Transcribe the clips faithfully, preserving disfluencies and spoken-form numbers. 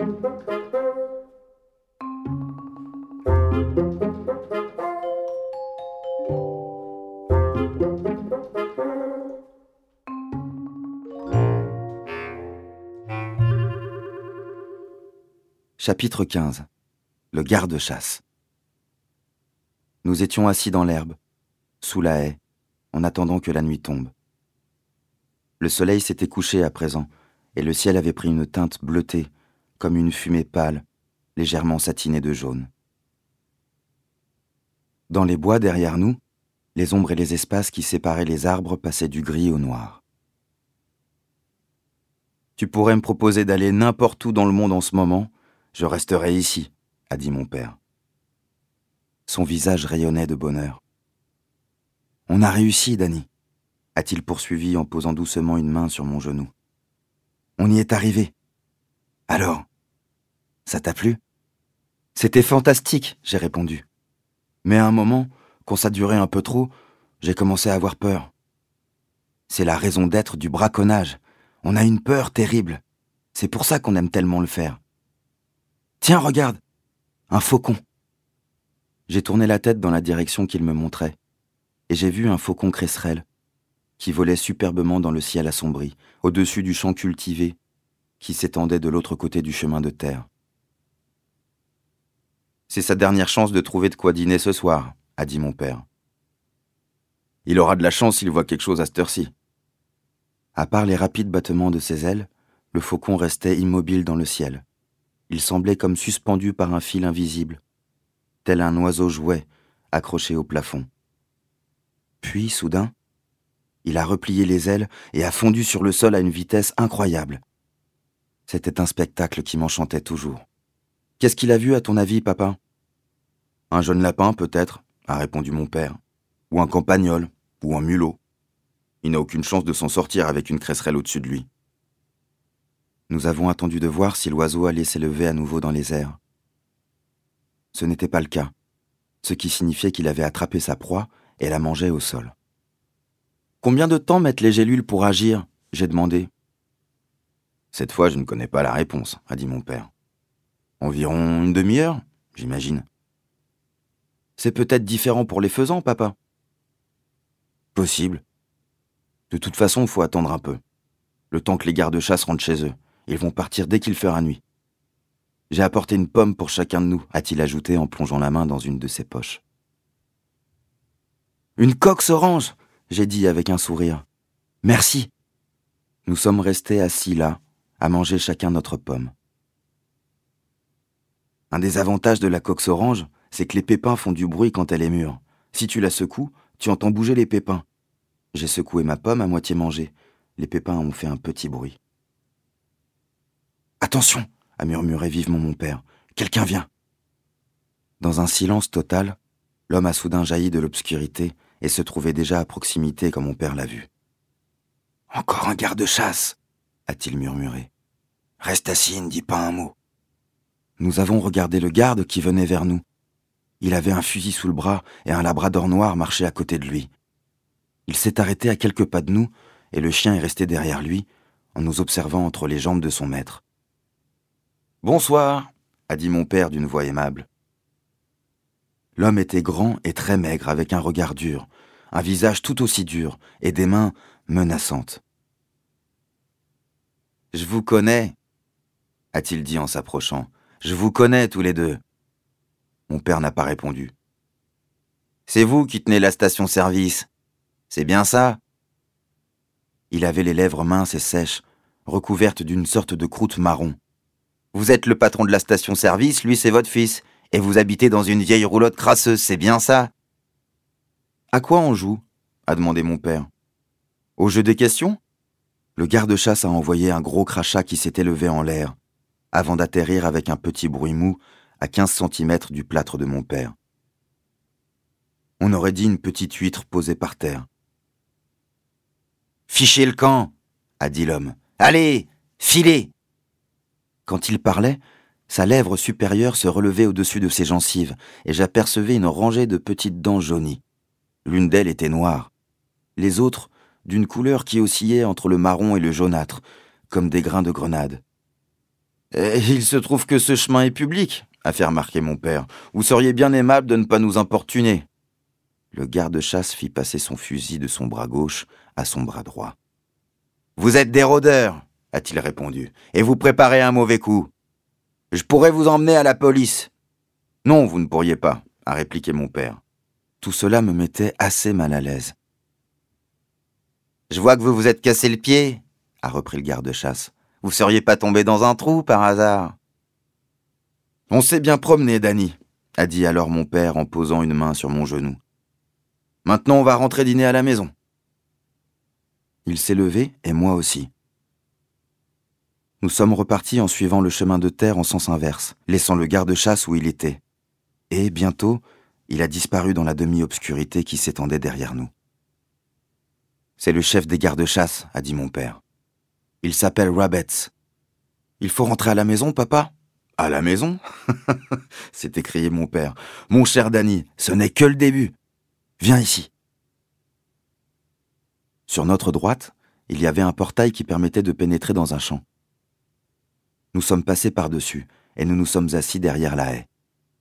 Chapitre quinze. Le garde-chasse. Nous étions assis dans l'herbe, sous la haie, en attendant que la nuit tombe. Le soleil s'était couché à présent, et le ciel avait pris une teinte bleutée, comme une fumée pâle, légèrement satinée de jaune. Dans les bois derrière nous, les ombres et les espaces qui séparaient les arbres passaient du gris au noir. « Tu pourrais me proposer d'aller n'importe où dans le monde en ce moment, je resterai ici, » a dit mon père. Son visage rayonnait de bonheur. « On a réussi, Danny, » a-t-il poursuivi en posant doucement une main sur mon genou. « On y est arrivé. Alors, ça t'a plu ?»« C'était fantastique, » j'ai répondu. Mais à un moment, quand ça durait un peu trop, j'ai commencé à avoir peur. C'est la raison d'être du braconnage. On a une peur terrible. C'est pour ça qu'on aime tellement le faire. Tiens, regarde, un faucon. J'ai tourné la tête dans la direction qu'il me montrait, et j'ai vu un faucon cresserelle qui volait superbement dans le ciel assombri, au-dessus du champ cultivé qui s'étendait de l'autre côté du chemin de terre. « C'est sa dernière chance de trouver de quoi dîner ce soir, » a dit mon père. « Il aura de la chance s'il voit quelque chose à cette heure-ci. » À part les rapides battements de ses ailes, le faucon restait immobile dans le ciel. Il semblait comme suspendu par un fil invisible, tel un oiseau jouet accroché au plafond. Puis, soudain, il a replié les ailes et a fondu sur le sol à une vitesse incroyable. C'était un spectacle qui m'enchantait toujours. « Qu'est-ce qu'il a vu, à ton avis, papa ?»« Un jeune lapin, peut-être, » a répondu mon père. « Ou un campagnol, ou un mulot. Il n'a aucune chance de s'en sortir avec une cresserelle au-dessus de lui. » Nous avons attendu de voir si l'oiseau allait s'élever à nouveau dans les airs. Ce n'était pas le cas, ce qui signifiait qu'il avait attrapé sa proie et la mangeait au sol. « Combien de temps mettent les gélules pour agir ?» j'ai demandé. « Cette fois, je ne connais pas la réponse, » a dit mon père. « Environ une demi-heure, j'imagine. »« C'est peut-être différent pour les faisans, papa ?»« Possible. De toute façon, il faut attendre un peu. Le temps que les gardes-chasse rentrent chez eux. Ils vont partir dès qu'il fera nuit. J'ai apporté une pomme pour chacun de nous, a-t-il ajouté en plongeant la main dans une de ses poches. Une coque orange, j'ai dit avec un sourire. Merci. Nous sommes restés assis là, à manger chacun notre pomme. Un des avantages de la coque orange, c'est que les pépins font du bruit quand elle est mûre. Si tu la secoues, tu entends bouger les pépins. J'ai secoué ma pomme à moitié mangée. Les pépins ont fait un petit bruit. « Attention !» a murmuré vivement mon père. « Quelqu'un vient !» Dans un silence total, l'homme a soudain jailli de l'obscurité et se trouvait déjà à proximité quand mon père l'a vu. « Encore un garde-chasse !» a-t-il murmuré. « Reste assis, ne dis pas un mot. » Nous avons regardé le garde qui venait vers nous. Il avait un fusil sous le bras et un labrador noir marchait à côté de lui. Il s'est arrêté à quelques pas de nous et le chien est resté derrière lui en nous observant entre les jambes de son maître. « Bonsoir !» a dit mon père d'une voix aimable. L'homme était grand et très maigre avec un regard dur, un visage tout aussi dur et des mains menaçantes. « Je vous connais !» a-t-il dit en s'approchant. « Je vous connais tous les deux !» Mon père n'a pas répondu. « C'est vous qui tenez la station-service. C'est bien ça ?» Il avait les lèvres minces et sèches, recouvertes d'une sorte de croûte marron. « Vous êtes le patron de la station-service, lui c'est votre fils, et vous habitez dans une vieille roulotte crasseuse, c'est bien ça ?»« À quoi on joue ?» a demandé mon père. « Au jeu des questions ?» Le garde-chasse a envoyé un gros crachat qui s'est élevé en l'air, avant d'atterrir avec un petit bruit mou à quinze centimètres du plâtre de mon père. On aurait dit une petite huître posée par terre. « Fichez le camp !» a dit l'homme. « Allez, filez !» Quand il parlait, sa lèvre supérieure se relevait au-dessus de ses gencives et j'apercevais une rangée de petites dents jaunies. L'une d'elles était noire, les autres d'une couleur qui oscillait entre le marron et le jaunâtre, comme des grains de grenade. Et il se trouve que ce chemin est public, a fait remarquer mon père. Vous seriez bien aimable de ne pas nous importuner. Le garde-chasse fit passer son fusil de son bras gauche à son bras droit. Vous êtes des rôdeurs, a-t-il répondu, et vous préparez un mauvais coup. Je pourrais vous emmener à la police. Non, vous ne pourriez pas, a répliqué mon père. Tout cela me mettait assez mal à l'aise. Je vois que vous vous êtes cassé le pied, a repris le garde-chasse. Vous seriez pas tombé dans un trou par hasard? On s'est bien promené, Danny, a dit alors mon père en posant une main sur mon genou. Maintenant, on va rentrer dîner à la maison. Il s'est levé, et moi aussi. Nous sommes repartis en suivant le chemin de terre en sens inverse, laissant le garde-chasse où il était. Et, bientôt, il a disparu dans la demi-obscurité qui s'étendait derrière nous. C'est le chef des gardes-chasse, a dit mon père. Il s'appelle Rabbits. Il faut rentrer à la maison, papa? À la maison? s'est écrié mon père. Mon cher Danny, ce n'est que le début. Viens ici. Sur notre droite, il y avait un portail qui permettait de pénétrer dans un champ. Nous sommes passés par-dessus et nous nous sommes assis derrière la haie.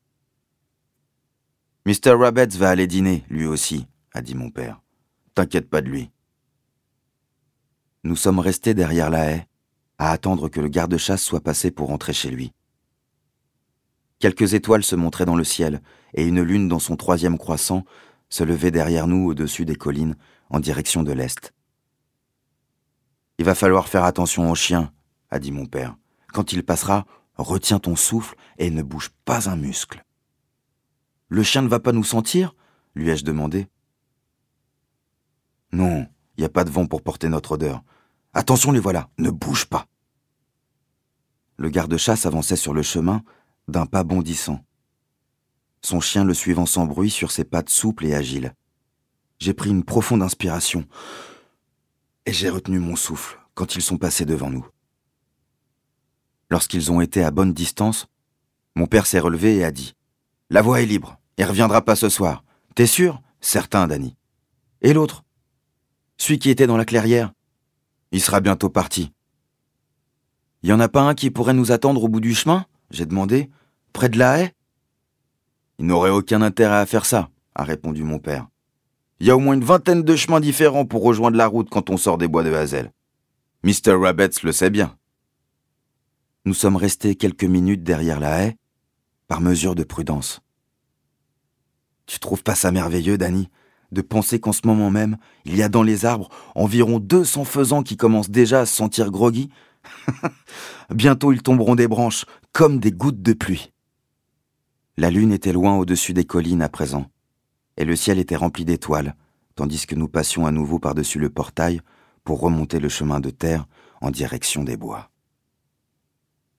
mister Rabbits va aller dîner, lui aussi, a dit mon père. T'inquiète pas de lui. Nous sommes restés derrière la haie, à attendre que le garde-chasse soit passé pour rentrer chez lui. Quelques étoiles se montraient dans le ciel, et une lune dans son troisième croissant se levait derrière nous au-dessus des collines, en direction de l'est. Il va falloir faire attention au chien, a dit mon père. Quand il passera, retiens ton souffle et ne bouge pas un muscle. Le chien ne va pas nous sentir? Lui ai-je demandé. Non, il n'y a pas de vent pour porter notre odeur. Attention, les voilà, ne bouge pas. Le garde-chasse avançait sur le chemin d'un pas bondissant. Son chien le suivant sans bruit sur ses pattes souples et agiles. J'ai pris une profonde inspiration et j'ai retenu mon souffle quand ils sont passés devant nous. Lorsqu'ils ont été à bonne distance, mon père s'est relevé et a dit « La voie est libre, il reviendra pas ce soir. T'es sûr ?»« Certain, Danny. »« Et l'autre? Celui qui était dans la clairière? Il sera bientôt parti. »« Il y en a pas un qui pourrait nous attendre au bout du chemin ?» j'ai demandé. « Près de la haie ?»« Il n'aurait aucun intérêt à faire ça, » a répondu mon père. « Il y a au moins une vingtaine de chemins différents pour rejoindre la route quand on sort des bois de Hazel. mister Rabbits le sait bien. » Nous sommes restés quelques minutes derrière la haie, par mesure de prudence. Tu trouves pas ça merveilleux, Danny, de penser qu'en ce moment même, il y a dans les arbres environ deux cents faisans qui commencent déjà à se sentir groggy? Bientôt ils tomberont des branches, comme des gouttes de pluie. La lune était loin au-dessus des collines à présent, et le ciel était rempli d'étoiles, tandis que nous passions à nouveau par-dessus le portail pour remonter le chemin de terre en direction des bois.